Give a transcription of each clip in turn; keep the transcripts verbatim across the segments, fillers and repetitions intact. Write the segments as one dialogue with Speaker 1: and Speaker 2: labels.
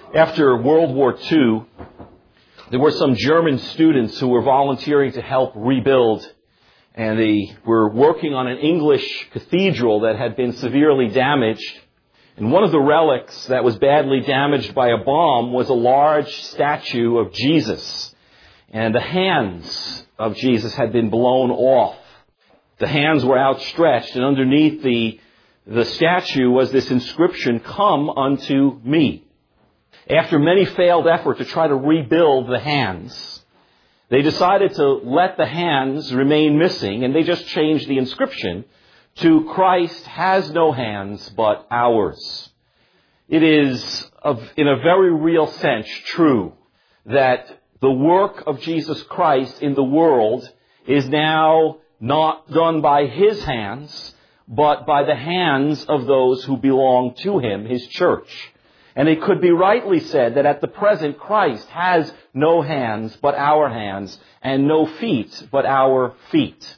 Speaker 1: After World War Two, there were some German students who were volunteering to help rebuild, and they were working on an English cathedral that had been severely damaged. And one of the relics that was badly damaged by a bomb was a large statue of Jesus. And the hands of Jesus had been blown off. The hands were outstretched, and underneath the, the statue was this inscription, "Come unto me." After many failed efforts to try to rebuild the hands, they decided to let the hands remain missing, and they just changed the inscription to "Christ has no hands but ours." It is, of, in a very real sense, true that the work of Jesus Christ in the world is now not done by His hands, but by the hands of those who belong to Him, His church. And it could be rightly said that at the present Christ has no hands but our hands, and no feet but our feet.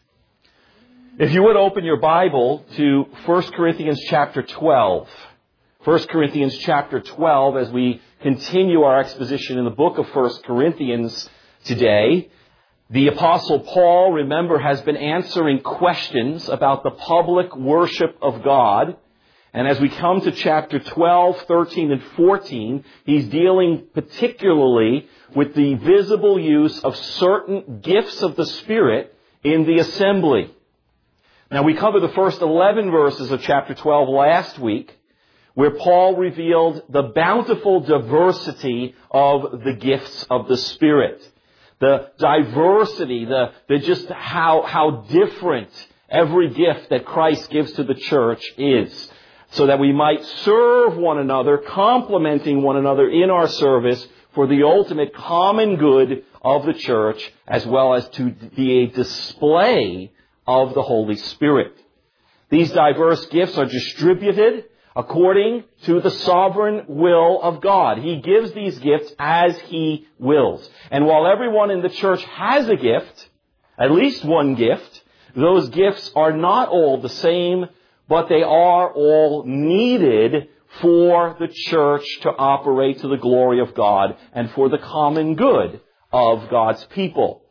Speaker 1: If you would open your Bible to First Corinthians chapter twelve. First Corinthians chapter twelve, as we continue our exposition in the book of First Corinthians today. The Apostle Paul, remember, has been answering questions about the public worship of God. And as we come to chapter twelve, thirteen, and fourteen, he's dealing particularly with the visible use of certain gifts of the Spirit in the assembly. Now, we covered the first eleven verses of chapter twelve last week, where Paul revealed the bountiful diversity of the gifts of the Spirit. The diversity, the, the just how, how different every gift that Christ gives to the church is, so that we might serve one another, complementing one another in our service for the ultimate common good of the church, as well as to be a display of the Holy Spirit. These diverse gifts are distributed according to the sovereign will of God. He gives these gifts as He wills. And while everyone in the church has a gift, at least one gift, those gifts are not all the same, but they are all needed for the church to operate to the glory of God and for the common good of God's people.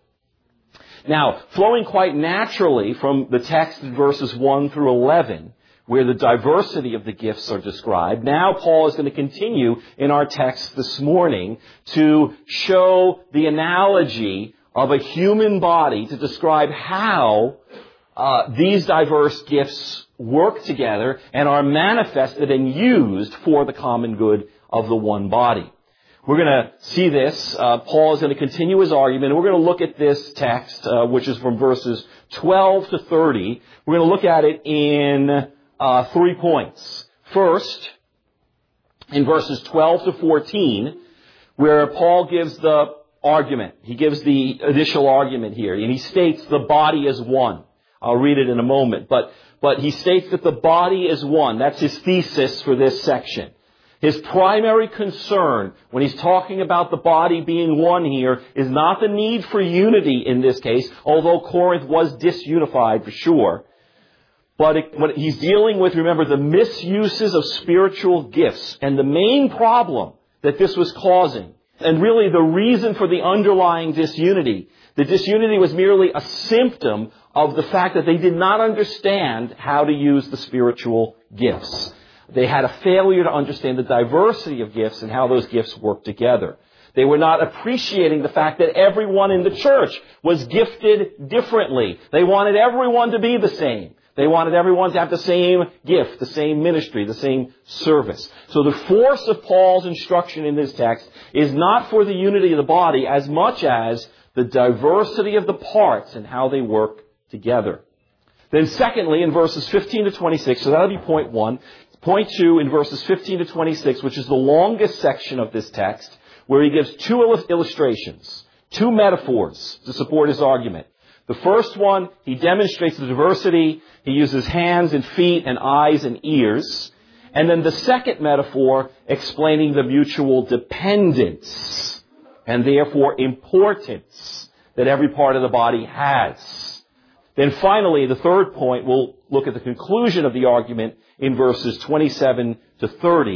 Speaker 1: Now, flowing quite naturally from the text in verses one through eleven, where the diversity of the gifts are described, now Paul is going to continue in our text this morning to show the analogy of a human body to describe how uh, these diverse gifts work together and are manifested and used for the common good of the one body. We're going to see this. Uh, Paul is going to continue his argument. We're going to look at this text, uh, which is from verses twelve to thirty. We're going to look at it in uh, three points. First, in verses twelve to fourteen, where Paul gives the argument. He gives the initial argument here, and he states the body is one. I'll read it in a moment. But, but he states that the body is one. That's his thesis for this section. His primary concern when he's talking about the body being one here is not the need for unity in this case, although Corinth was disunified for sure. But it, what he's dealing with, remember, the misuses of spiritual gifts. And the main problem that this was causing, and really the reason for the underlying disunity, the disunity was merely a symptom of the fact that they did not understand how to use the spiritual gifts. They had a failure to understand the diversity of gifts and how those gifts work together. They were not appreciating the fact that everyone in the church was gifted differently. They wanted everyone to be the same. They wanted everyone to have the same gift, the same ministry, the same service. So the force of Paul's instruction in this text is not for the unity of the body as much as the diversity of the parts and how they work together. Then secondly, in verses fifteen to twenty-six, so that'll be point one. Point two, in verses fifteen to twenty-six, which is the longest section of this text, where he gives two illustrations, two metaphors to support his argument. The first one, he demonstrates the diversity. He uses hands and feet and eyes and ears. And then the second metaphor, explaining the mutual dependence and therefore importance that every part of the body has. Then finally, the third point, we'll look at the conclusion of the argument in verses twenty-seven to thirty.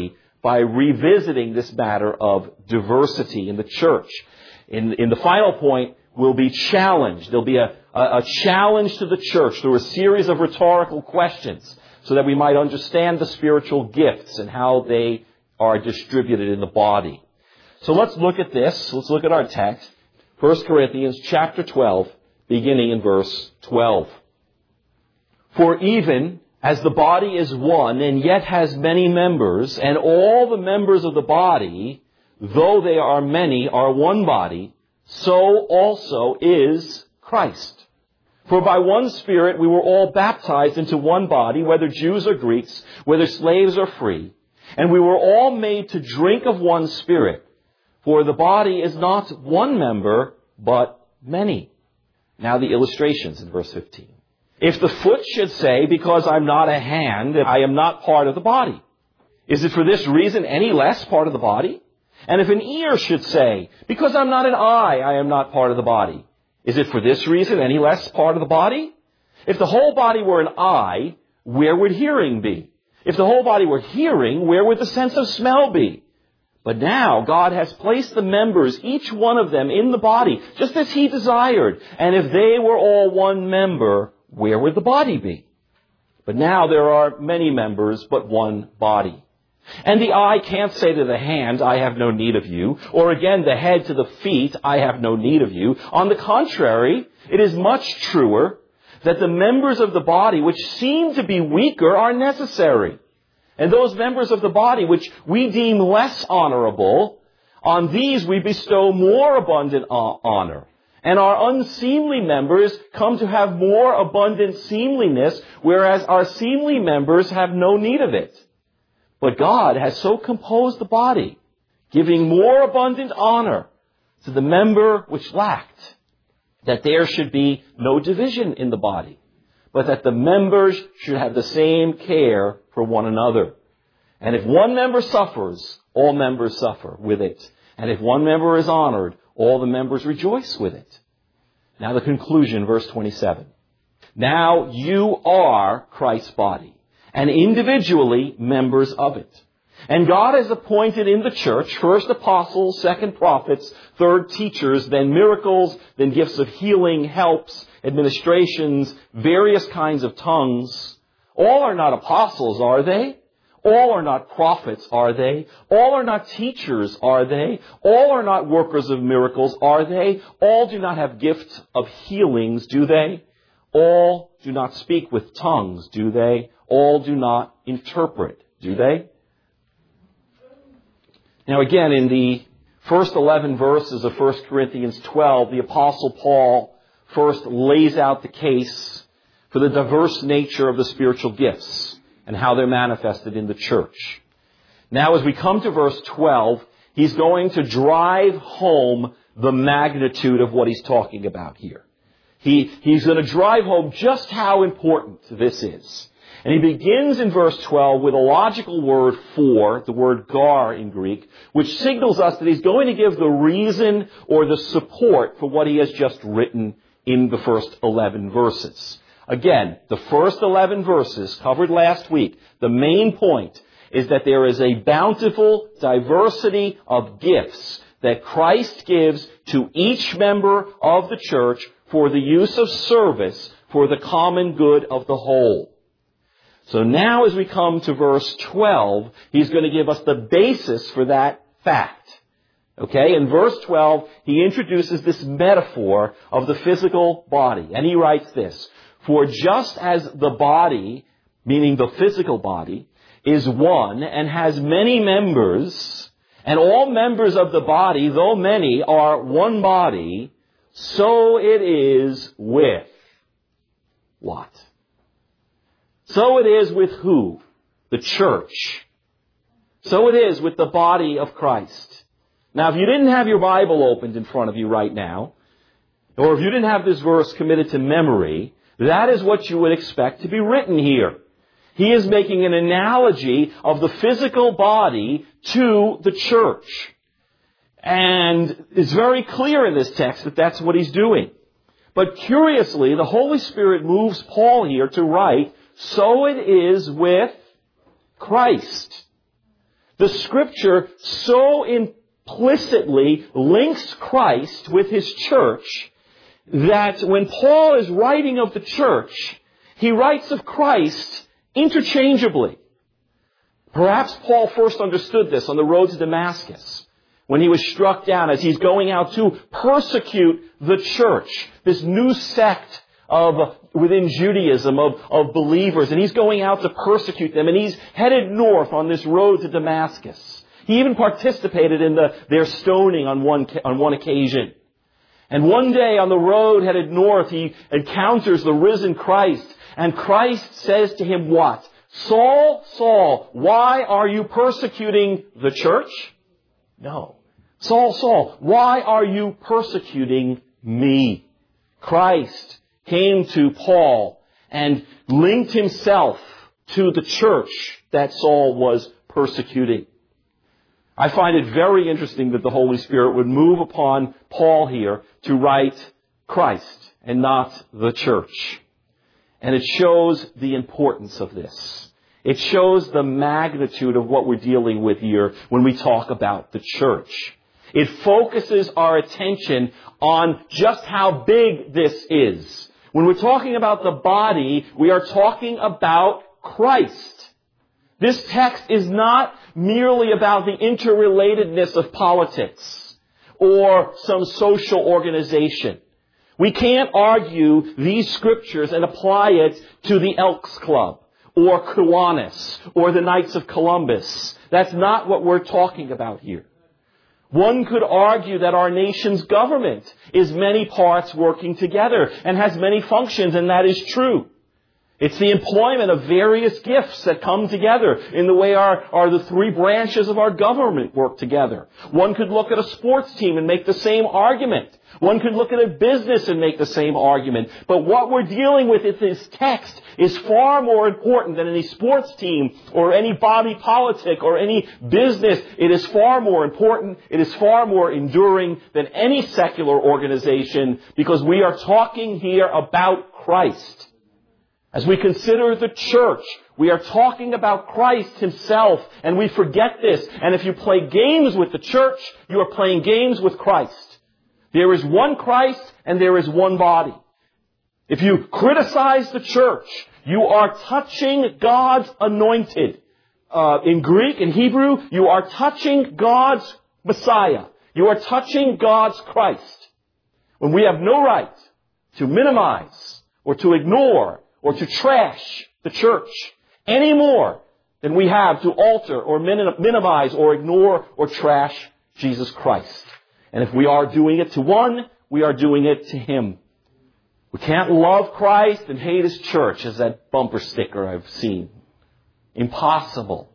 Speaker 1: by revisiting this matter of diversity in the church. In, in the final point, we'll be challenged. There'll be a, a, a challenge to the church through a series of rhetorical questions so that we might understand the spiritual gifts and how they are distributed in the body. So let's look at this. Let's look at our text. First Corinthians chapter twelve, beginning in verse twelve. For even as the body is one and yet has many members, and all the members of the body, though they are many, are one body, so also is Christ. For by one Spirit we were all baptized into one body, whether Jews or Greeks, whether slaves or free, and we were all made to drink of one Spirit. For the body is not one member, but many. Now the illustrations in verse fifteen. If the foot should say, because I'm not a hand, I am not part of the body, is it for this reason any less part of the body? And if an ear should say, because I'm not an eye, I am not part of the body, is it for this reason any less part of the body? If the whole body were an eye, where would hearing be? If the whole body were hearing, where would the sense of smell be? But now God has placed the members, each one of them, in the body, just as He desired. And if they were all one member, where would the body be? But now there are many members, but one body. And the eye can't say to the hand, I have no need of you. Or again, the head to the feet, I have no need of you. On the contrary, it is much truer that the members of the body which seem to be weaker are necessary. And those members of the body which we deem less honorable, on these we bestow more abundant honor. And our unseemly members come to have more abundant seemliness, whereas our seemly members have no need of it. But God has so composed the body, giving more abundant honor to the member which lacked, that there should be no division in the body, but that the members should have the same care for one another. And if one member suffers, all members suffer with it. And if one member is honored, all the members rejoice with it. Now the conclusion, verse twenty-seven. Now you are Christ's body, and individually members of it. And God has appointed in the church first apostles, second prophets, third teachers, then miracles, then gifts of healing, helps, administrations, various kinds of tongues. All are not apostles, are they? All are not prophets, are they? All are not teachers, are they? All are not workers of miracles, are they? All do not have gifts of healings, do they? All do not speak with tongues, do they? All do not interpret, do they? Now again, in the first eleven verses of First Corinthians twelve, the Apostle Paul first lays out the case for the diverse nature of the spiritual gifts and how they're manifested in the church. Now as we come to verse twelve, he's going to drive home the magnitude of what he's talking about here. He, he's going to drive home just how important this is. And he begins in verse twelve with a logical word for, the word gar in Greek, which signals us that he's going to give the reason or the support for what he has just written in the first eleven verses. Again, the first eleven verses covered last week, the main point is that there is a bountiful diversity of gifts that Christ gives to each member of the church for the use of service for the common good of the whole. So now as we come to verse twelve, he's going to give us the basis for that fact. Okay, in verse twelve, he introduces this metaphor of the physical body. And he writes this, for just as the body, meaning the physical body, is one and has many members, and all members of the body, though many, are one body, so it is with what? So it is with who? The church. So it is with the body of Christ. Now, if you didn't have your Bible opened in front of you right now, or if you didn't have this verse committed to memory, that is what you would expect to be written here. He is making an analogy of the physical body to the church. And it's very clear in this text that that's what he's doing. But curiously, the Holy Spirit moves Paul here to write, so it is with Christ. The Scripture so implicitly links Christ with His church that when Paul is writing of the church, he writes of Christ interchangeably. Perhaps Paul first understood this on the road to Damascus when he was struck down as he's going out to persecute the church, this new sect of within Judaism of, of believers, and he's going out to persecute them, and he's headed north on this road to Damascus. He even participated in the, their stoning on one, on one occasion. And one day on the road headed north, he encounters the risen Christ, and Christ says to him what? Saul, Saul, why are you persecuting the church? No. Saul, Saul, why are you persecuting me? Christ came to Paul and linked himself to the church that Saul was persecuting. I find it very interesting that the Holy Spirit would move upon Paul here to write Christ and not the church. And it shows the importance of this. It shows the magnitude of what we're dealing with here when we talk about the church. It focuses our attention on just how big this is. When we're talking about the body, we are talking about Christ. This text is not merely about the interrelatedness of politics or some social organization. We can't argue these scriptures and apply it to the Elks Club or Kiwanis or the Knights of Columbus. That's not what we're talking about here. One could argue that our nation's government is many parts working together and has many functions, and that is true. It's the employment of various gifts that come together in the way our, our the three branches of our government work together. One could look at a sports team and make the same argument. One could look at a business and make the same argument. But what we're dealing with in this text is far more important than any sports team or any body politic or any business. It is far more important. It is far more enduring than any secular organization, because we are talking here about Christ. As we consider the church, we are talking about Christ Himself, and we forget this. And if you play games with the church, you are playing games with Christ. There is one Christ and there is one body. If you criticize the church, you are touching God's anointed. Uh, in Greek and Hebrew, you are touching God's Messiah. You are touching God's Christ. When we have no right to minimize or to ignore or to trash the church any more than we have to alter or minimize or ignore or trash Jesus Christ. And if we are doing it to one, we are doing it to Him. We can't love Christ and hate His church, as that bumper sticker I've seen. Impossible.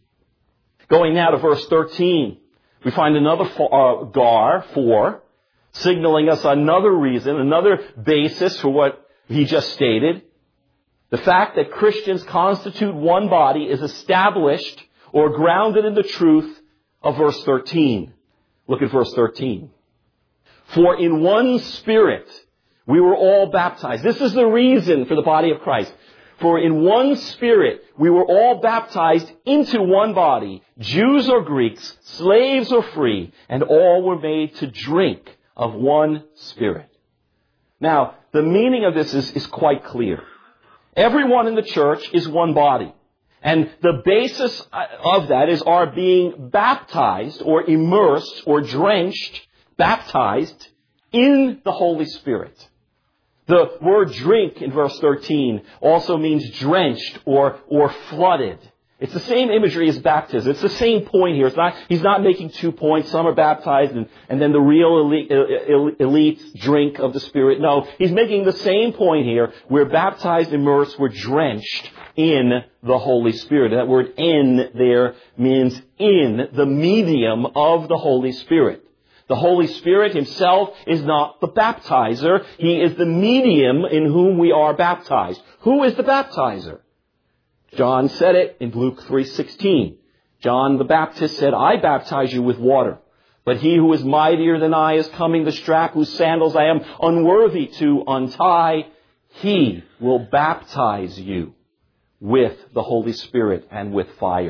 Speaker 1: Going now to verse thirteen, we find another uh, gar, for, signaling us another reason, another basis for what he just stated. The fact that Christians constitute one body is established or grounded in the truth of verse thirteen. Look at verse thirteen. For in one Spirit we were all baptized. This is the reason for the body of Christ. For in one Spirit we were all baptized into one body, Jews or Greeks, slaves or free, and all were made to drink of one Spirit. Now, the meaning of this is, is quite clear. Everyone in the church is one body. And the basis of that is our being baptized or immersed or drenched, baptized in the Holy Spirit. The word drink in verse thirteen also means drenched or, or flooded. It's the same imagery as baptism. It's the same point here. It's not, he's not making two points. Some are baptized and, and then the real elite, elite drink of the Spirit. No, he's making the same point here. We're baptized, immersed, we're drenched in the Holy Spirit. That word "in" there means in, the medium of the Holy Spirit. The Holy Spirit Himself is not the baptizer. He is the medium in whom we are baptized. Who is the baptizer? John said it in Luke three sixteen. John the Baptist said, I baptize you with water, but He who is mightier than I is coming, the strap whose sandals I am unworthy to untie. He will baptize you with the Holy Spirit and with fire.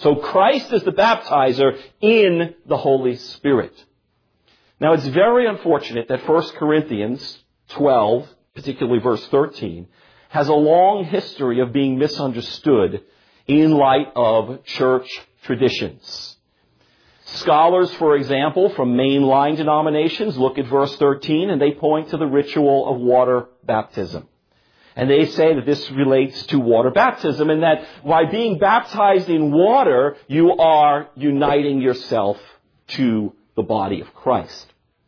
Speaker 1: So Christ is the baptizer in the Holy Spirit. Now it's very unfortunate that First Corinthians twelve, particularly verse thirteen, has a long history of being misunderstood in light of church traditions. Scholars, for example, from mainline denominations look at verse thirteen and they point to the ritual of water baptism. And they say that this relates to water baptism and that by being baptized in water, you are uniting yourself to the body of Christ.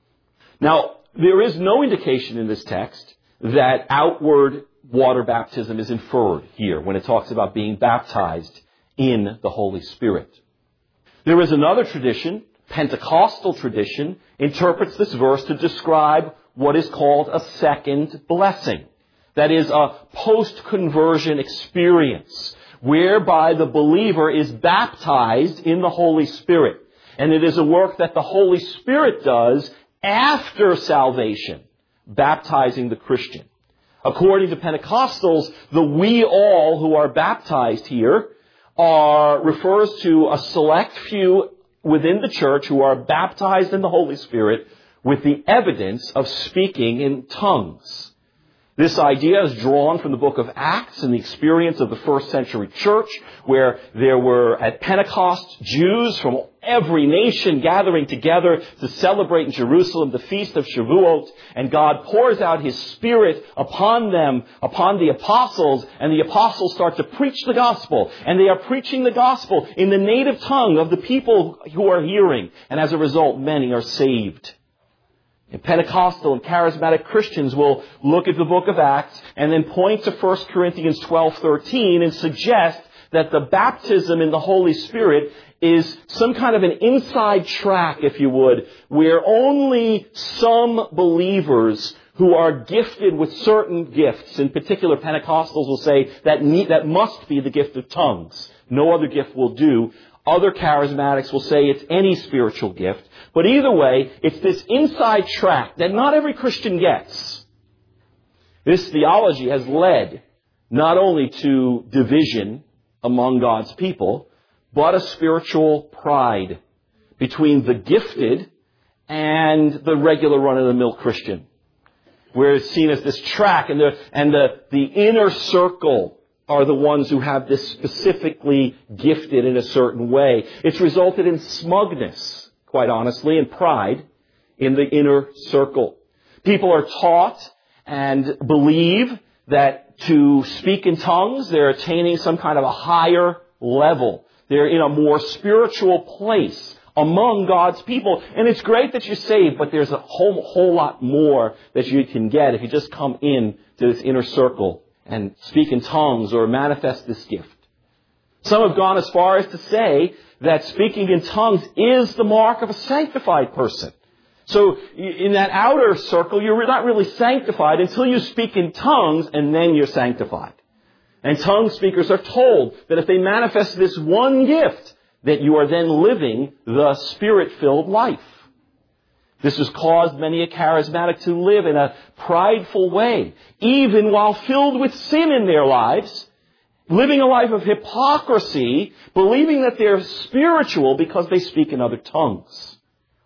Speaker 1: Now, there is no indication in this text that outward water baptism is inferred here when it talks about being baptized in the Holy Spirit. There is another tradition, Pentecostal tradition, interprets this verse to describe what is called a second blessing. That is a post-conversion experience whereby the believer is baptized in the Holy Spirit. And it is a work that the Holy Spirit does after salvation, baptizing the Christian. According to Pentecostals, the we all who are baptized here are refers to a select few within the church who are baptized in the Holy Spirit with the evidence of speaking in tongues. This idea is drawn from the book of Acts and the experience of the first century church, where there were at Pentecost Jews from every nation gathering together to celebrate in Jerusalem the feast of Shavuot, and God pours out His Spirit upon them, upon the apostles, and the apostles start to preach the gospel, and they are preaching the gospel in the native tongue of the people who are hearing, and as a result, many are saved. And Pentecostal and charismatic Christians will look at the book of Acts and then point to First Corinthians twelve thirteen and suggest that the baptism in the Holy Spirit is some kind of an inside track, if you would, where only some believers who are gifted with certain gifts, in particular Pentecostals will say that need, that must be the gift of tongues. No other gift will do. Other charismatics will say it's any spiritual gift. But either way, it's this inside track that not every Christian gets. This theology has led not only to division among God's people, but a spiritual pride between the gifted and the regular run-of-the-mill Christian, where it's seen as this track, and the and the, the inner circle are the ones who have this specifically gifted in a certain way. It's resulted in smugness, quite honestly, and pride in the inner circle. People are taught and believe that to speak in tongues, they're attaining some kind of a higher level. They're in a more spiritual place among God's people. And it's great that you're saved, but there's a whole, whole lot more that you can get if you just come in to this inner circle and speak in tongues or manifest this gift. Some have gone as far as to say that speaking in tongues is the mark of a sanctified person. So in that outer circle, you're not really sanctified until you speak in tongues, and then you're sanctified. And tongue speakers are told that if they manifest this one gift, that you are then living the Spirit-filled life. This has caused many a charismatic to live in a prideful way, even while filled with sin in their lives, living a life of hypocrisy, believing that they're spiritual because they speak in other tongues.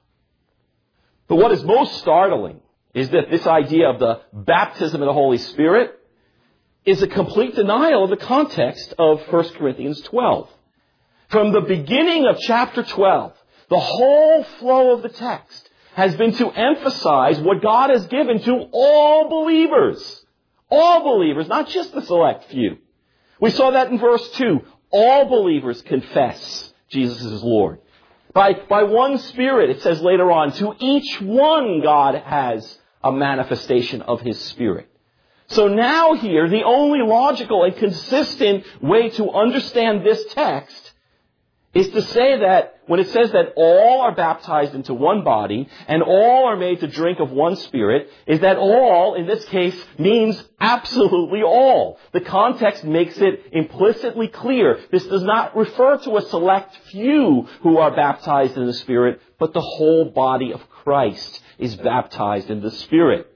Speaker 1: But what is most startling is that this idea of the baptism of the Holy Spirit is a complete denial of the context of First Corinthians twelve. From the beginning of chapter twelve, the whole flow of the text has been to emphasize what God has given to all believers. All believers, not just the select few. We saw that in verse two. All believers confess Jesus is Lord. By, by one Spirit, it says later on, to each one God has a manifestation of His Spirit. So now here, the only logical and consistent way to understand this text is to say that when it says that all are baptized into one body and all are made to drink of one Spirit, is that all, in this case, means absolutely all. The context makes it implicitly clear. This does not refer to a select few who are baptized in the Spirit, but the whole body of Christ is baptized in the Spirit.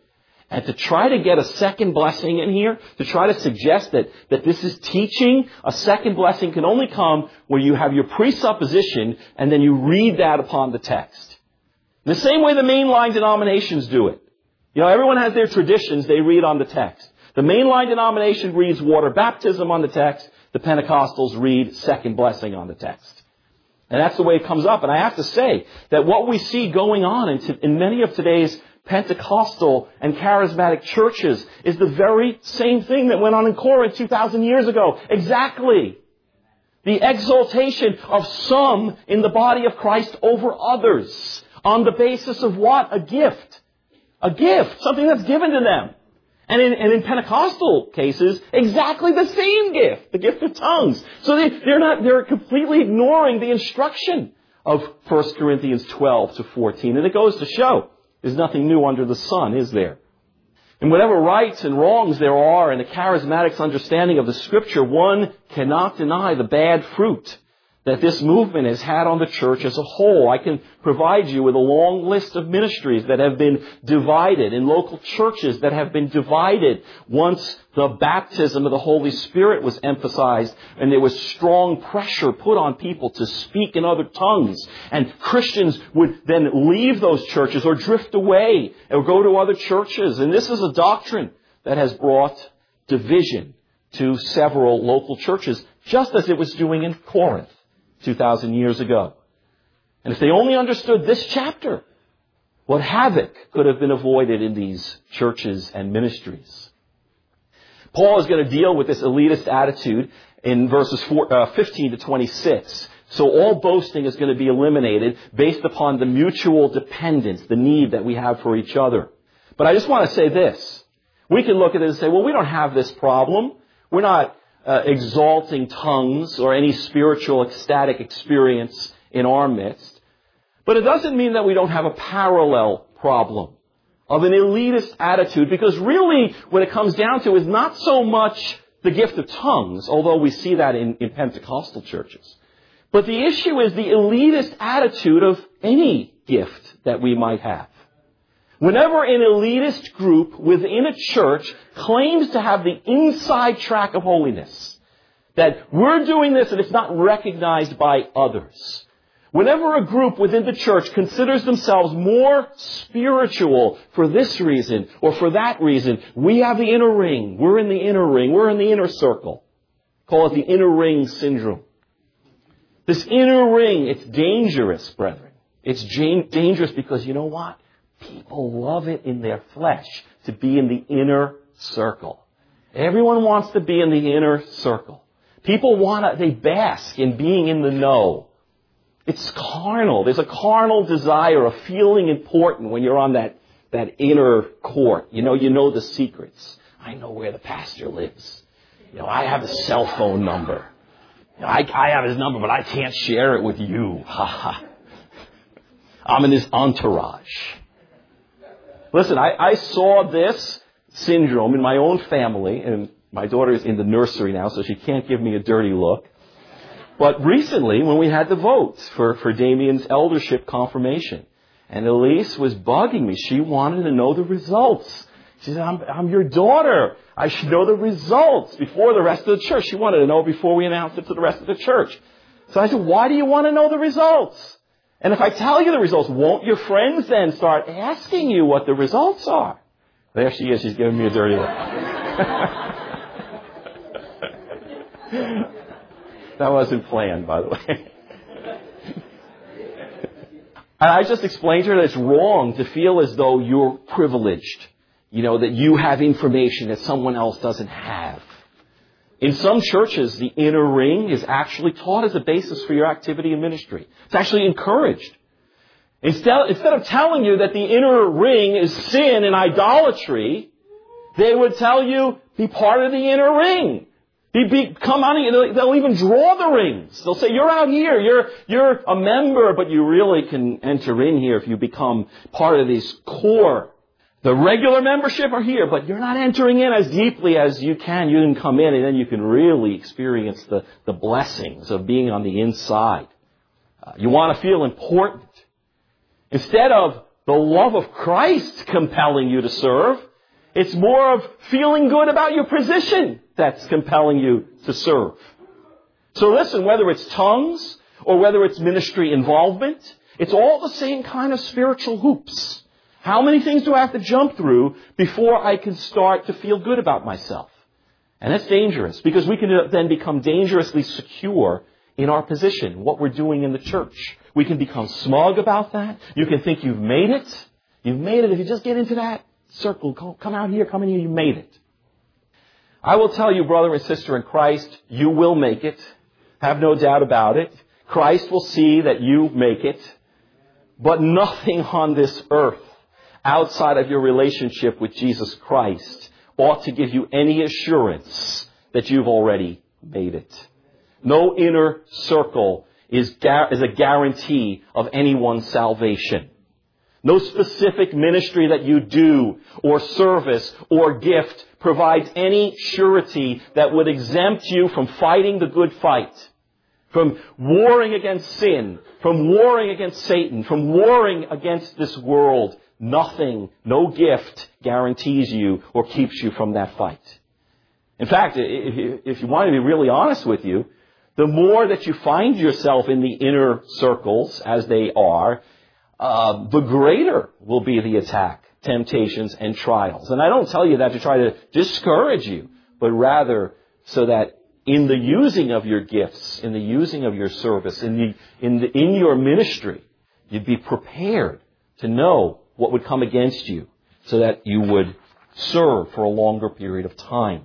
Speaker 1: And to try to get a second blessing in here, to try to suggest that, that this is teaching, a second blessing can only come where you have your presupposition and then you read that upon the text. The same way the mainline denominations do it. You know, everyone has their traditions they read on the text. The mainline denomination reads water baptism on the text. The Pentecostals read second blessing on the text. And that's the way it comes up. And I have to say that what we see going on in, t- in many of today's Pentecostal and charismatic churches is the very same thing that went on in Corinth two thousand years ago. Exactly. The exaltation of some in the body of Christ over others. On the basis of what? A gift. A gift. Something that's given to them. And in, and in Pentecostal cases, exactly the same gift. The gift of tongues. So they, they're not, they're completely ignoring the instruction of First Corinthians twelve to fourteen. And it goes to show there's nothing new under the sun, is there? And whatever rights and wrongs there are in the charismatic's understanding of the Scripture, one cannot deny the bad fruit that this movement has had on the church as a whole. I can provide you with a long list of ministries that have been divided, in local churches that have been divided once the baptism of the Holy Spirit was emphasized and there was strong pressure put on people to speak in other tongues. And Christians would then leave those churches or drift away or go to other churches. And this is a doctrine that has brought division to several local churches, just as it was doing in Corinth two thousand years ago. And if they only understood this chapter, what havoc could have been avoided in these churches and ministries. Paul is going to deal with this elitist attitude in verses four, uh, fifteen to twenty-six. So all boasting is going to be eliminated based upon the mutual dependence, the need that we have for each other. But I just want to say this. We can look at it and say, well, we don't have this problem. We're not Uh, exalting tongues or any spiritual ecstatic experience in our midst. But it doesn't mean that we don't have a parallel problem of an elitist attitude, because really what it comes down to is not so much the gift of tongues, although we see that in, in Pentecostal churches. But the issue is the elitist attitude of any gift that we might have. Whenever an elitist group within a church claims to have the inside track of holiness, that we're doing this and it's not recognized by others. Whenever a group within the church considers themselves more spiritual for this reason or for that reason, we have the inner ring, we're in the inner ring, we're in the inner circle. Call it the inner ring syndrome. This inner ring, it's dangerous, brethren. It's dangerous because you know what? People love it in their flesh to be in the inner circle. Everyone wants to be in the inner circle. People want to, they bask in being in the know. It's carnal. There's a carnal desire of feeling important when you're on that, that inner court. You know, you know the secrets. I know where the pastor lives. You know, I have his cell phone number. You know, I, I have his number, but I can't share it with you. Ha ha. I'm in his entourage. Listen, I, I saw this syndrome in my own family, and my daughter is in the nursery now, so she can't give me a dirty look. But recently, when we had the votes for, for Damien's eldership confirmation, and Elise was bugging me. She wanted to know the results. She said, I'm, I'm your daughter. I should know the results before the rest of the church. She wanted to know before we announced it to the rest of the church. So I said, why do you want to know the results? And if I tell you the results, won't your friends then start asking you what the results are? There she is. She's giving me a dirty look. That wasn't planned, by the way. And I just explained to her that it's wrong to feel as though you're privileged. You know, that you have information that someone else doesn't have. In some churches, the inner ring is actually taught as a basis for your activity in ministry. It's actually encouraged. Instead, instead of telling you that the inner ring is sin and idolatry, they would tell you, be part of the inner ring. Be, be, come on, they'll even draw the rings. They'll say, you're out here, you're, you're a member, but you really can enter in here if you become part of this core. The regular membership are here, but you're not entering in as deeply as you can. You can come in and then you can really experience the, the blessings of being on the inside. Uh, you want to feel important. Instead of the love of Christ compelling you to serve, It's more of feeling good about your position that's compelling you to serve. So listen, whether it's tongues or whether it's ministry involvement, it's all the same kind of spiritual hoops. How many things do I have to jump through before I can start to feel good about myself? And that's dangerous, because we can then become dangerously secure in our position, what we're doing in the church. We can become smug about that. You can think you've made it. You've made it. If you just get into that circle, come out here, come in here, you made it. I will tell you, brother and sister in Christ, you will make it. Have no doubt about it. Christ will see that you make it. But nothing on this earth outside of your relationship with Jesus Christ ought to give you any assurance that you've already made it. No inner circle is, gar- is a guarantee of anyone's salvation. No specific ministry that you do or service or gift provides any surety that would exempt you from fighting the good fight, from warring against sin, from warring against Satan, from warring against this world. Nothing, no gift guarantees you or keeps you from that fight. In fact, if you, if you want to be really honest with you, the more that you find yourself in the inner circles, as they are, uh, the greater will be the attack, temptations, and trials. And I don't tell you that to try to discourage you, but rather so that in the using of your gifts, in the using of your service, in the, in the, in your ministry, you'd be prepared to know what would come against you so that you would serve for a longer period of time.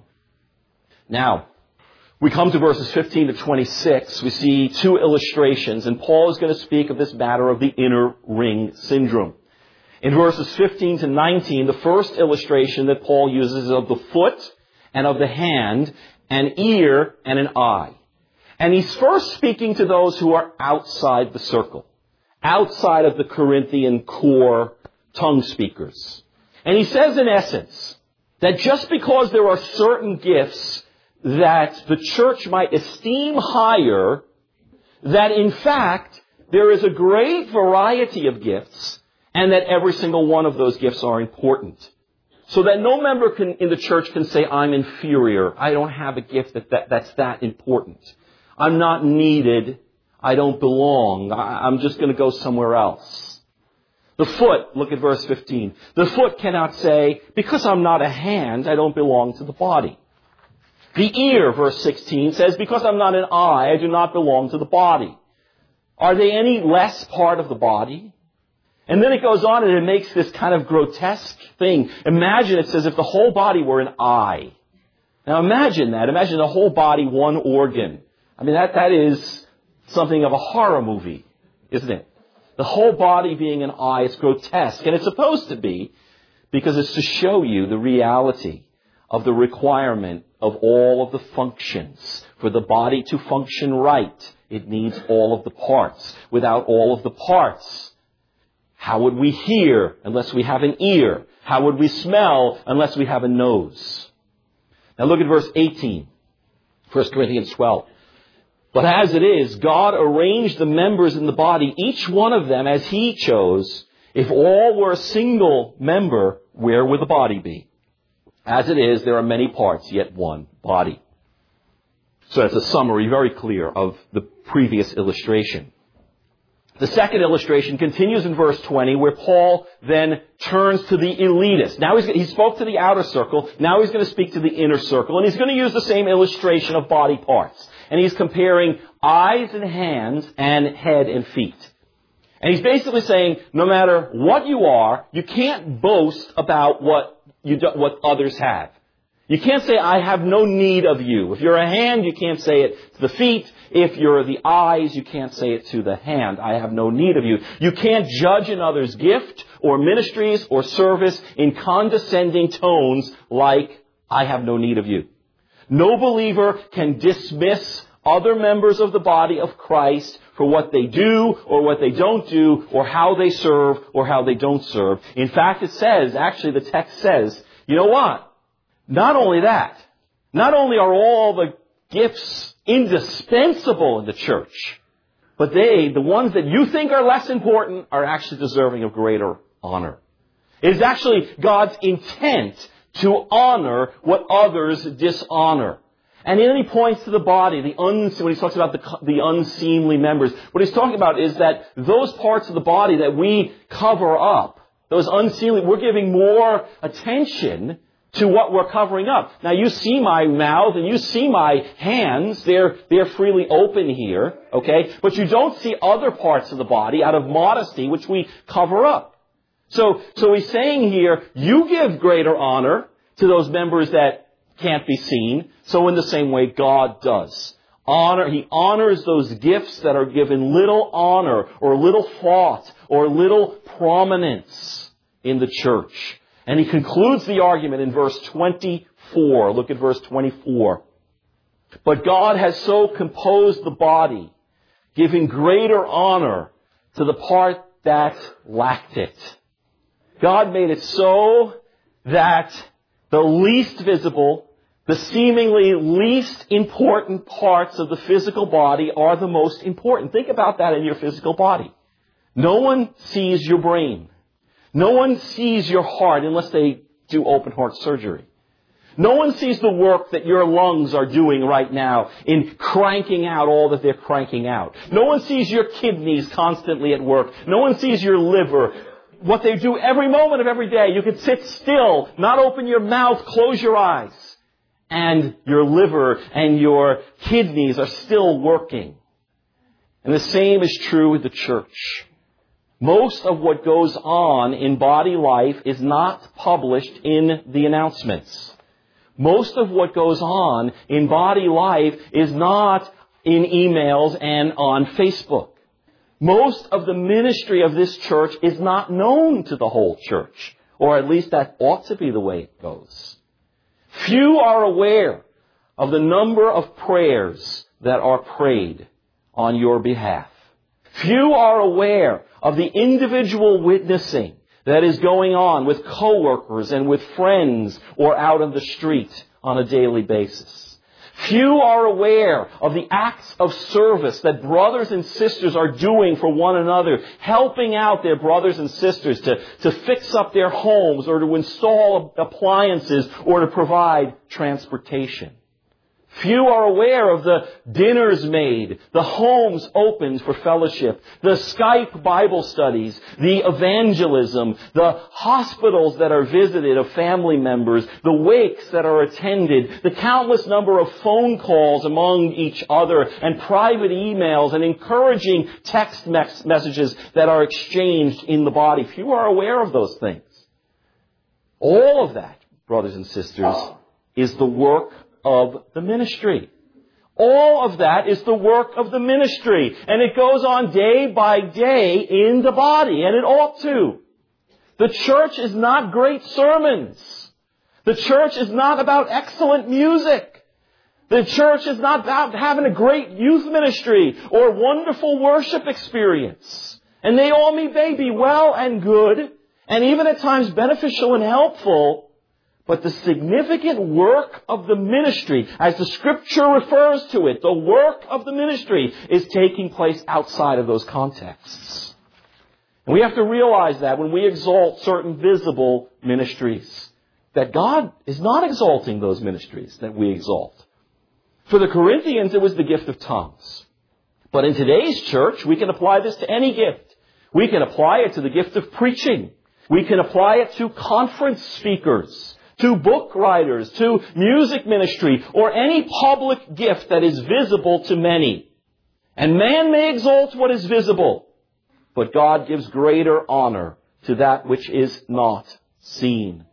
Speaker 1: Now, we come to verses fifteen to twenty-six. We see two illustrations, and Paul is going to speak of this matter of the inner ring syndrome. In verses fifteen to nineteen, the first illustration that Paul uses is of the foot and of the hand, an ear and an eye. And he's first speaking to those who are outside the circle, outside of the Corinthian core tongue speakers. And he says in essence that just because there are certain gifts that the church might esteem higher, that in fact there is a great variety of gifts and that every single one of those gifts are important. So that no member can, in the church can say, I'm inferior. I don't have a gift that, that that's that important. I'm not needed. I don't belong. I, I'm just going to go somewhere else. The foot, look at verse fifteen. The foot cannot say, because I'm not a hand, I don't belong to the body. The ear, verse sixteen, says, because I'm not an eye, I do not belong to the body. Are they any less part of the body? And then it goes on and it makes this kind of grotesque thing. Imagine, it says, if the whole body were an eye. Now imagine that. Imagine the whole body, one organ. I mean, that, that is something of a horror movie, isn't it? The whole body being an eye, it's grotesque. And it's supposed to be, because it's to show you the reality of the requirement of all of the functions. For the body to function right, it needs all of the parts. Without all of the parts, how would we hear unless we have an ear? How would we smell unless we have a nose? Now look at verse eighteen, First Corinthians twelve. But as it is, God arranged the members in the body, each one of them as He chose. If all were a single member, where would the body be? As it is, there are many parts, yet one body. So that's a summary, very clear, of the previous illustration. The second illustration continues in verse twenty, where Paul then turns to the elitist. Now he's, he spoke to the outer circle. Now he's going to speak to the inner circle. And he's going to use the same illustration of body parts. And he's comparing eyes and hands and head and feet. And he's basically saying, no matter what you are, you can't boast about what you do, what others have. You can't say, I have no need of you. If you're a hand, you can't say it to the feet. If you're the eyes, you can't say it to the hand. I have no need of you. You can't judge another's gift or ministries or service in condescending tones like, I have no need of you. No believer can dismiss other members of the body of Christ for what they do or what they don't do or how they serve or how they don't serve. In fact, it says, actually the text says, you know what? Not only that, not only are all the gifts indispensable in the church, but they, the ones that you think are less important, are actually deserving of greater honor. It is actually God's intent to honor what others dishonor. And then he points to the body, the un, when he talks about the, the unseemly members. What he's talking about is that those parts of the body that we cover up, those unseemly, we're giving more attention to what we're covering up. Now you see my mouth and you see my hands. They're, they're freely open here, okay? But you don't see other parts of the body out of modesty, which we cover up. So, so he's saying here, you give greater honor to those members that can't be seen. So in the same way, God does. Honor, He honors those gifts that are given little honor or little thought or little prominence in the church. And he concludes the argument in verse twenty-four. Look at verse twenty-four. But God has so composed the body, giving greater honor to the part that lacked it. God made it so that the least visible, the seemingly least important parts of the physical body are the most important. Think about that in your physical body. No one sees your brain. No one sees your heart unless they do open heart surgery. No one sees the work that your lungs are doing right now in cranking out all that they're cranking out. No one sees your kidneys constantly at work. No one sees your liver. What they do every moment of every day. You can sit still, not open your mouth, close your eyes. And your liver and your kidneys are still working. And the same is true with the church. Most of what goes on in body life is not published in the announcements. Most of what goes on in body life is not in emails and on Facebook. Most of the ministry of this church is not known to the whole church, or at least that ought to be the way it goes. Few are aware of the number of prayers that are prayed on your behalf. Few are aware of the individual witnessing that is going on with coworkers and with friends or out on the street on a daily basis. Few are aware of the acts of service that brothers and sisters are doing for one another, helping out their brothers and sisters to, to fix up their homes or to install appliances or to provide transportation. Few are aware of the dinners made, the homes opened for fellowship, the Skype Bible studies, the evangelism, the hospitals that are visited of family members, the wakes that are attended, the countless number of phone calls among each other and private emails and encouraging text messages that are exchanged in the body. Few are aware of those things. All of that, brothers and sisters, is the work of the ministry. All of that is the work of the ministry. And it goes on day by day in the body. And it ought to. The church is not great sermons. The church is not about excellent music. The church is not about having a great youth ministry or wonderful worship experience. And they all may be well and good, and even at times beneficial and helpful. But the significant work of the ministry, as the Scripture refers to it, the work of the ministry is taking place outside of those contexts. And we have to realize that when we exalt certain visible ministries, that God is not exalting those ministries that we exalt. For the Corinthians, it was the gift of tongues. But in today's church, we can apply this to any gift. We can apply it to the gift of preaching. We can apply it to conference speakers, to book writers, to music ministry, or any public gift that is visible to many. And man may exalt what is visible, but God gives greater honor to that which is not seen.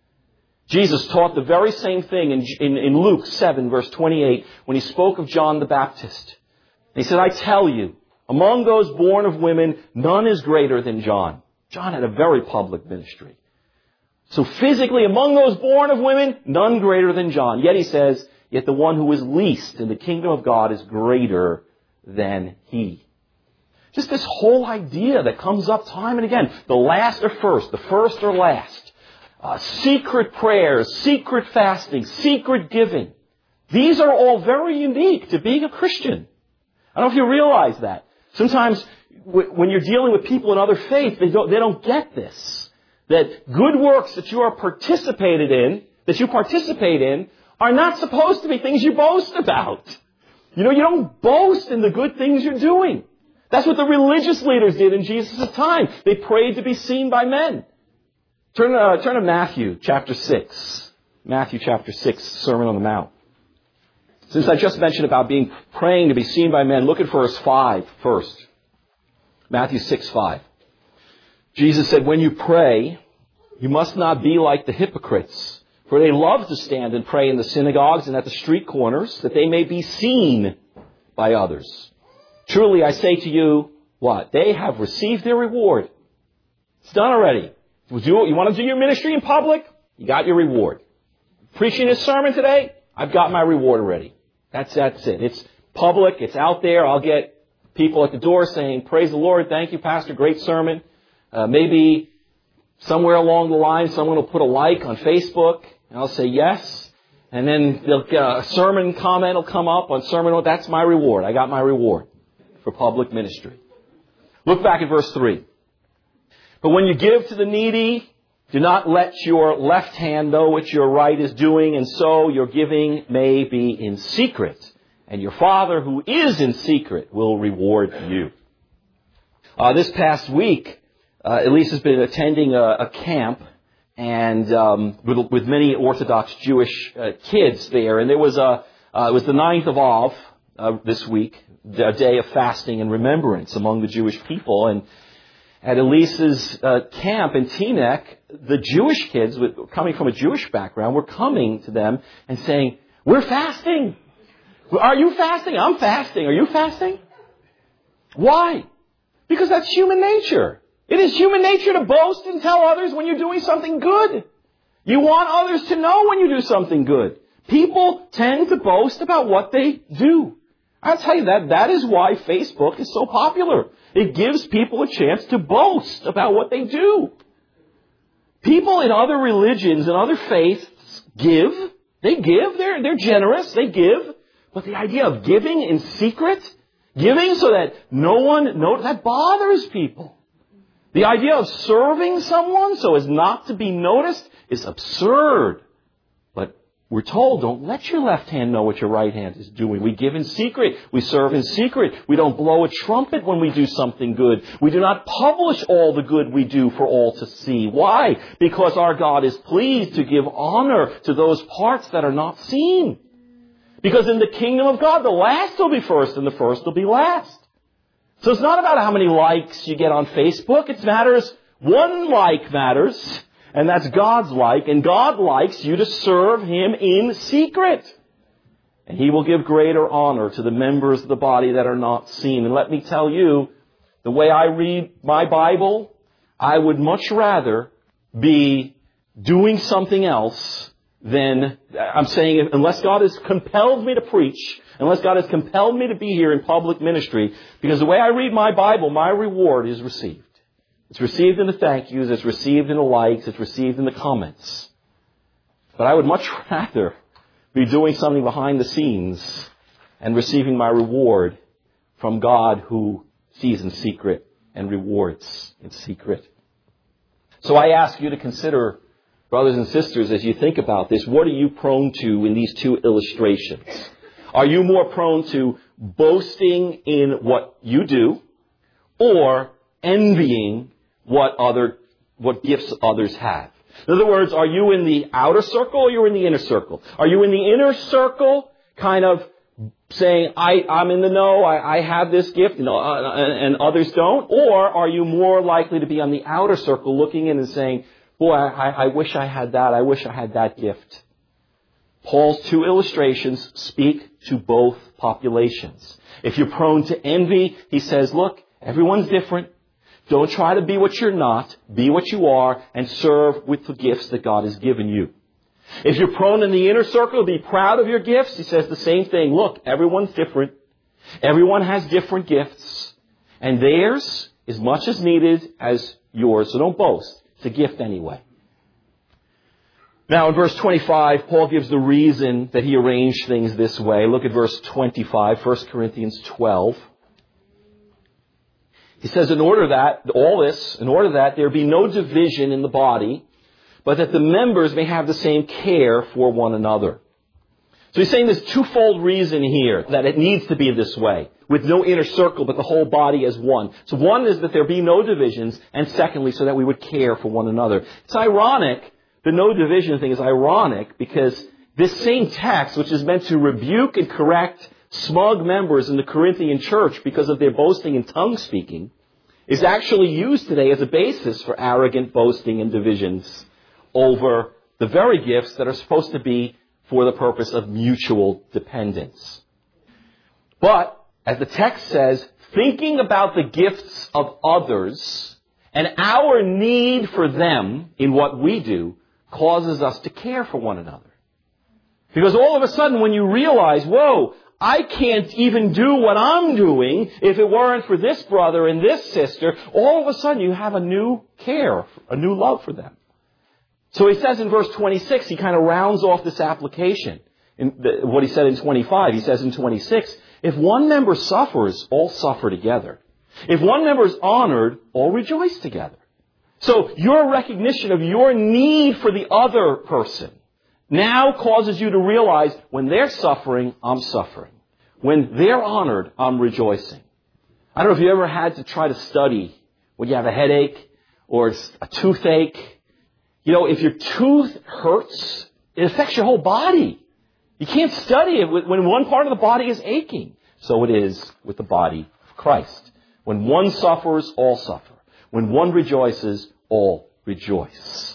Speaker 1: Jesus taught the very same thing in, in, in Luke seven, verse twenty-eight, when he spoke of John the Baptist. He said, I tell you, among those born of women, none is greater than John. John had a very public ministry. So physically, among those born of women, none greater than John. Yet he says, yet the one who is least in the kingdom of God is greater than he. Just this whole idea that comes up time and again. The last or first, the first or last. Uh, secret prayers, secret fasting, secret giving. These are all very unique to being a Christian. I don't know if you realize that. Sometimes w- when you're dealing with people in other faiths, they don't, they don't get this. That good works that you are participated in that you participate in are not supposed to be things you boast about. You know, you don't boast in the good things you're doing. That's what the religious leaders did in Jesus' time. They prayed to be seen by men. Turn, uh, turn to Matthew chapter six. Matthew chapter six, Sermon on the Mount. Since I just mentioned about being praying to be seen by men, look at verse five first. Matthew six, five. Jesus said, when you pray, you must not be like the hypocrites, for they love to stand and pray in the synagogues and at the street corners, that they may be seen by others. Truly, I say to you, what? They have received their reward. It's done already. You want to do your ministry in public? You got your reward. Preaching this sermon today? I've got my reward already. That's, that's it. It's public. It's out there. I'll get people at the door saying, praise the Lord. Thank you, Pastor. Great sermon. Uh, maybe somewhere along the line, someone will put a like on Facebook, and I'll say yes. And then they'll, uh, a sermon comment will come up on sermon. Oh, that's my reward. I got my reward for public ministry. Look back at verse three. But when you give to the needy, do not let your left hand know what your right is doing, and so your giving may be in secret. And your Father who is in secret will reward you. Uh, this past week, uh, Elise has been attending a, a camp and um, with, with many Orthodox Jewish uh, kids there. And there was a, uh, it was the ninth of Av uh, this week, a day of fasting and remembrance among the Jewish people. And at Elise's uh, camp in Teaneck, the Jewish kids, with, coming from a Jewish background, were coming to them and saying, we're fasting. Are you fasting? I'm fasting. Are you fasting? Why? Because that's human nature. It is human nature to boast and tell others when you're doing something good. You want others to know when you do something good. People tend to boast about what they do. I'll tell you that, that is why Facebook is so popular. It gives people a chance to boast about what they do. People in other religions and other faiths give. They give. They're, they're generous. They give. But the idea of giving in secret, giving so that no one knows, that bothers people. The idea of serving someone so as not to be noticed is absurd. But we're told, don't let your left hand know what your right hand is doing. We give in secret. We serve in secret. We don't blow a trumpet when we do something good. We do not publish all the good we do for all to see. Why? Because our God is pleased to give honor to those parts that are not seen. Because in the kingdom of God, the last will be first and the first will be last. So it's not about how many likes you get on Facebook. It matters, one like matters, and that's God's like. And God likes you to serve Him in secret. And He will give greater honor to the members of the body that are not seen. And let me tell you, the way I read my Bible, I would much rather be doing something else then I'm saying, unless God has compelled me to preach, unless God has compelled me to be here in public ministry, because the way I read my Bible, my reward is received. It's received in the thank yous, it's received in the likes, it's received in the comments. But I would much rather be doing something behind the scenes and receiving my reward from God who sees in secret and rewards in secret. So I ask you to consider, brothers and sisters, as you think about this, what are you prone to in these two illustrations? Are you more prone to boasting in what you do or envying what other, what gifts others have? In other words, are you in the outer circle or are you in the inner circle? Are you in the inner circle kind of saying, I, I'm in the know, I, I have this gift and, uh, and others don't? Or are you more likely to be on the outer circle looking in and saying, boy, I, I wish I had that. I wish I had that gift. Paul's two illustrations speak to both populations. If you're prone to envy, he says, look, everyone's different. Don't try to be what you're not. Be what you are and serve with the gifts that God has given you. If you're prone in the inner circle to be proud of your gifts, he says the same thing. Look, everyone's different. Everyone has different gifts. And theirs is much as needed as yours. So don't boast. It's a gift anyway. Now in verse twenty-five, Paul gives the reason that he arranged things this way. Look at verse twenty-five, First Corinthians twelve. He says, in order that, all this, in order that there be no division in the body, but that the members may have the same care for one another. So he's saying there's twofold reason here that it needs to be this way, with no inner circle, but the whole body as one. So one is that there be no divisions, and secondly, so that we would care for one another. It's ironic, the no division thing is ironic, because this same text, which is meant to rebuke and correct smug members in the Corinthian church because of their boasting and tongue speaking, is actually used today as a basis for arrogant boasting and divisions over the very gifts that are supposed to be for the purpose of mutual dependence. But, as the text says, thinking about the gifts of others and our need for them in what we do causes us to care for one another. Because all of a sudden when you realize, whoa, I can't even do what I'm doing if it weren't for this brother and this sister, all of a sudden you have a new care, a new love for them. So he says in verse twenty-six, he kind of rounds off this application. In the, what he said in twenty-five, he says in twenty-six, if one member suffers, all suffer together. If one member is honored, all rejoice together. So your recognition of your need for the other person now causes you to realize when they're suffering, I'm suffering. When they're honored, I'm rejoicing. I don't know if you ever had to try to study when you have a headache or a toothache. You know, if your tooth hurts, it affects your whole body. You can't study it when one part of the body is aching. So it is with the body of Christ. When one suffers, all suffer. When one rejoices, all rejoice.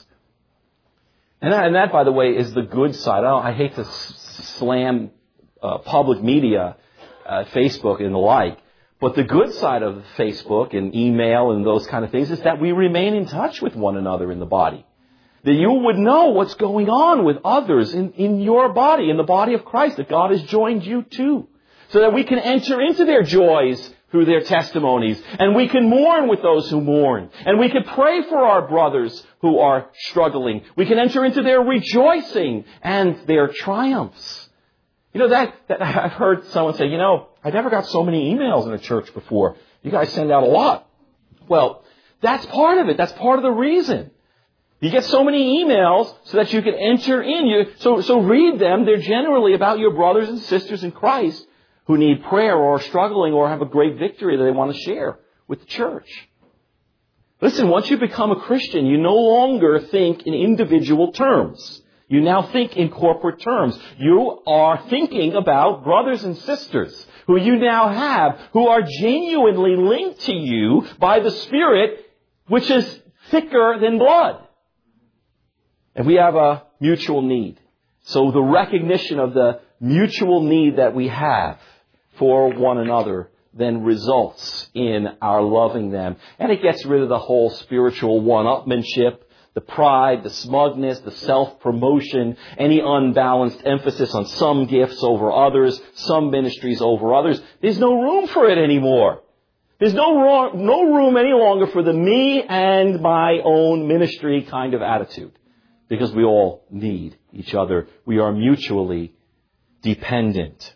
Speaker 1: And that, and that, by the way, is the good side. I, don't, I hate to slam uh, public media, uh, Facebook and the like, but the good side of Facebook and email and those kind of things is that we remain in touch with one another in the body. That you would know what's going on with others in, in your body, in the body of Christ, that God has joined you to. So that we can enter into their joys through their testimonies. And we can mourn with those who mourn. And we can pray for our brothers who are struggling. We can enter into their rejoicing and their triumphs. You know, that, that I've heard someone say, you know, I never got so many emails in a church before. You guys send out a lot. Well, that's part of it. That's part of the reason. You get so many emails so that you can enter in. You, so, so read them. They're generally about your brothers and sisters in Christ who need prayer or are struggling or have a great victory that they want to share with the church. Listen, once you become a Christian, you no longer think in individual terms. You now think in corporate terms. You are thinking about brothers and sisters who you now have, who are genuinely linked to you by the Spirit, which is thicker than blood. And we have a mutual need. So the recognition of the mutual need that we have for one another then results in our loving them. And it gets rid of the whole spiritual one-upmanship, the pride, the smugness, the self-promotion, any unbalanced emphasis on some gifts over others, some ministries over others. There's no room for it anymore. There's no, wrong, no room any longer for the me and my own ministry kind of attitude. Because we all need each other. We are mutually dependent.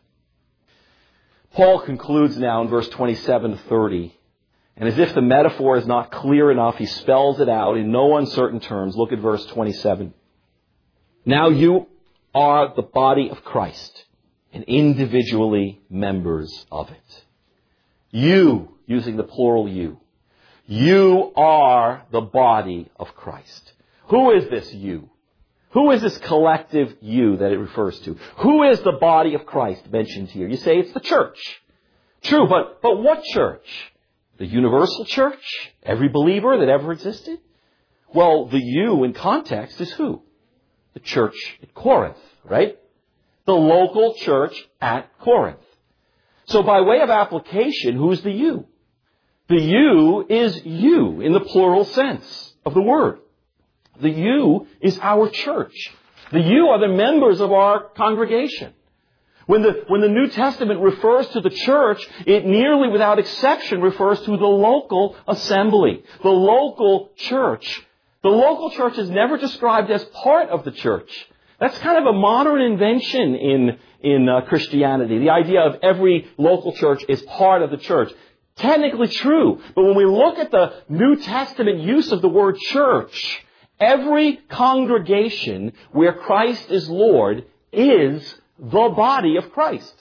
Speaker 1: Paul concludes now in verse twenty-seven to thirty. And as if the metaphor is not clear enough, he spells it out in no uncertain terms. Look at verse twenty-seven. Now you are the body of Christ and individually members of it. You, using the plural you, you are the body of Christ. Who is this you? Who is this collective you that it refers to? Who is the body of Christ mentioned here? You say it's the church. True, but, but what church? The universal church? Every believer that ever existed? Well, the you in context is who? The church at Corinth, right? The local church at Corinth. So by way of application, who's the you? The you is you in the plural sense of the word. The you is our church. The you are the members of our congregation. When the, when the New Testament refers to the church, it nearly without exception refers to the local assembly, the local church. The local church is never described as part of the church. That's kind of a modern invention in, in uh, Christianity. The idea of every local church is part of the church. Technically true, but when we look at the New Testament use of the word church, Every congregation where Christ is Lord is the body of Christ.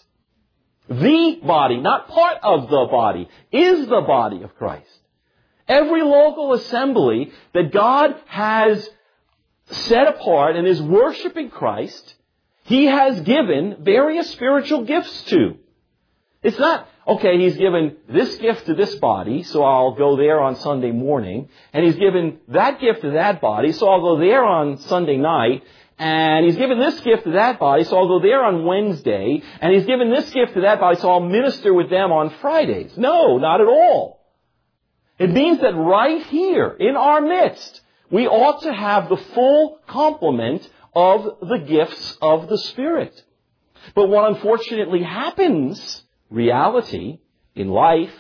Speaker 1: The body, not part of the body, is the body of Christ. Every local assembly that God has set apart and is worshiping Christ, He has given various spiritual gifts to. It's not, okay, He's given this gift to this body, so I'll go there on Sunday morning, and He's given that gift to that body, so I'll go there on Sunday night, and He's given this gift to that body, so I'll go there on Wednesday, and He's given this gift to that body, so I'll minister with them on Fridays. No, not at all. It means that right here, in our midst, we ought to have the full complement of the gifts of the Spirit. But what unfortunately happens, reality, in life,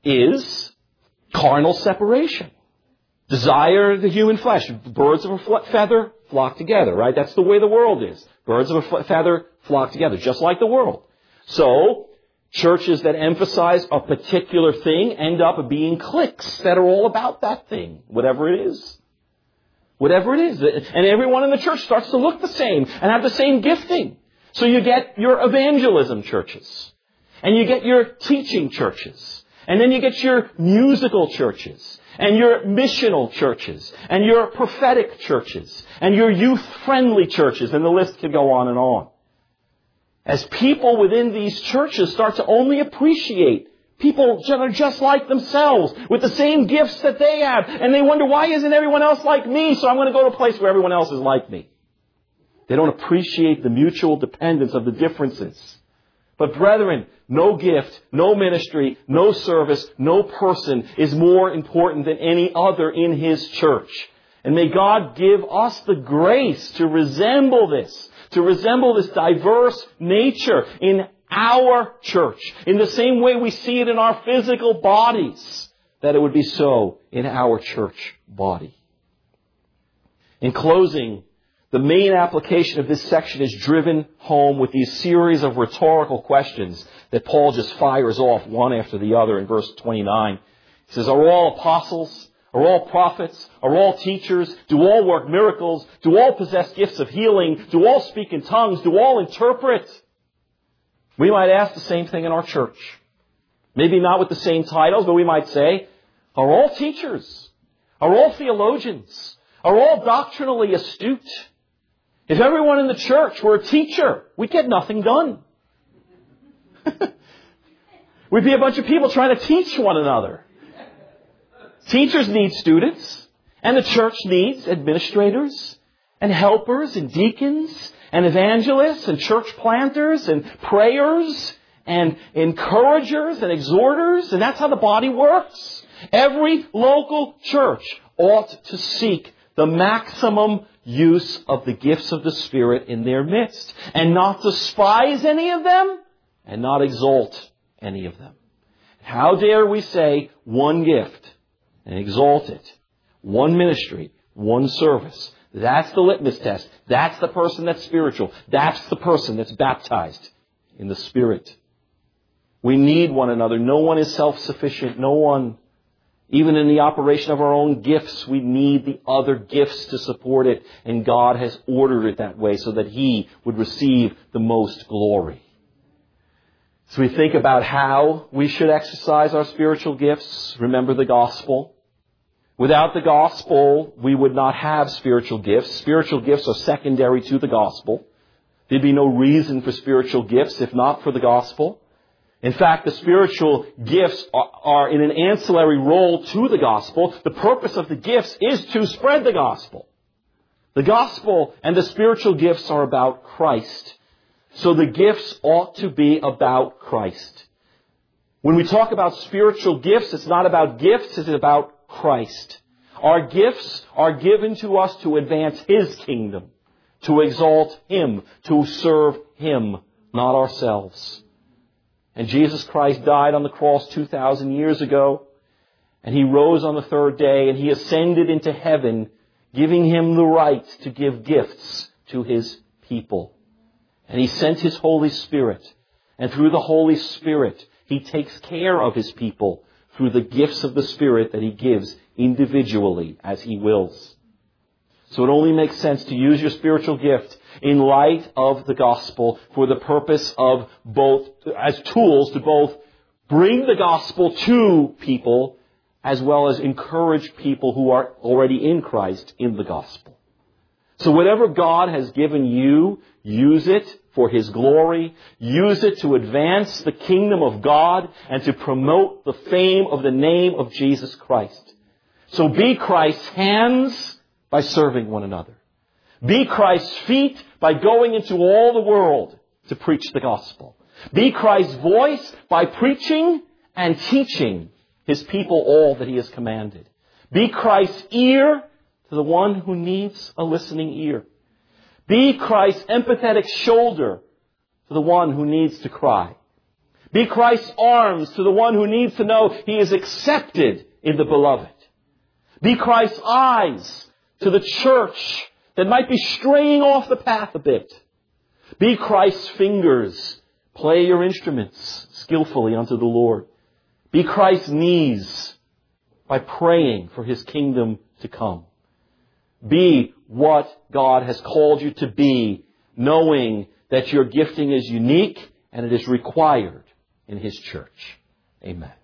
Speaker 1: is carnal separation. Desire the human flesh. Birds of a feather flock together, right? That's the way the world is. Birds of a feather flock together, just like the world. So, churches that emphasize a particular thing end up being cliques that are all about that thing, whatever it is. Whatever it is. And everyone in the church starts to look the same and have the same gifting. So you get your evangelism churches. And you get your teaching churches. And then you get your musical churches. And your missional churches. And your prophetic churches. And your youth-friendly churches. And the list could go on and on. As people within these churches start to only appreciate people that are just like themselves, with the same gifts that they have. And they wonder, why isn't everyone else like me? So I'm going to go to a place where everyone else is like me. They don't appreciate the mutual dependence of the differences. But brethren, no gift, no ministry, no service, no person is more important than any other in His church. And may God give us the grace to resemble this, to resemble this diverse nature in our church, in the same way we see it in our physical bodies, that it would be so in our church body. In closing, the main application of this section is driven home with these series of rhetorical questions that Paul just fires off one after the other in verse twenty-nine. He says, are all apostles? Are all prophets? Are all teachers? Do all work miracles? Do all possess gifts of healing? Do all speak in tongues? Do all interpret? We might ask the same thing in our church. Maybe not with the same titles, but we might say, are all teachers? Are all theologians? Are all doctrinally astute? If everyone in the church were a teacher, we'd get nothing done. We'd be a bunch of people trying to teach one another. Teachers need students, and the church needs administrators and helpers and deacons and evangelists and church planters and prayers and encouragers and exhorters. And that's how the body works. Every local church ought to seek the maximum use of the gifts of the Spirit in their midst, and not despise any of them and not exalt any of them. How dare we say one gift and exalt it? One ministry, one service. That's the litmus test. That's the person that's spiritual. That's the person that's baptized in the Spirit. We need one another. No one is self-sufficient. No one, even in the operation of our own gifts, we need the other gifts to support it. And God has ordered it that way so that He would receive the most glory. So we think about how we should exercise our spiritual gifts. Remember the gospel. Without the gospel, we would not have spiritual gifts. Spiritual gifts are secondary to the gospel. There'd be no reason for spiritual gifts if not for the gospel. In fact, the spiritual gifts are, are in an ancillary role to the gospel. The purpose of the gifts is to spread the gospel. The gospel and the spiritual gifts are about Christ. So the gifts ought to be about Christ. When we talk about spiritual gifts, it's not about gifts, it's about Christ. Our gifts are given to us to advance His kingdom, to exalt Him, to serve Him, not ourselves. And Jesus Christ died on the cross two thousand years ago, and He rose on the third day, and He ascended into heaven, giving Him the right to give gifts to His people. And He sent His Holy Spirit, and through the Holy Spirit, He takes care of His people through the gifts of the Spirit that He gives individually as He wills. So it only makes sense to use your spiritual gift in light of the gospel for the purpose of both, as tools to both bring the gospel to people as well as encourage people who are already in Christ in the gospel. So whatever God has given you, use it for His glory. Use it to advance the kingdom of God and to promote the fame of the name of Jesus Christ. So be Christ's hands by serving one another. Be Christ's feet by going into all the world to preach the gospel. Be Christ's voice by preaching and teaching His people all that He has commanded. Be Christ's ear to the one who needs a listening ear. Be Christ's empathetic shoulder to the one who needs to cry. Be Christ's arms to the one who needs to know he is accepted in the beloved. Be Christ's eyes to the church that might be straying off the path a bit. Be Christ's fingers. Play your instruments skillfully unto the Lord. Be Christ's knees by praying for His kingdom to come. Be what God has called you to be, knowing that your gifting is unique and it is required in His church. Amen.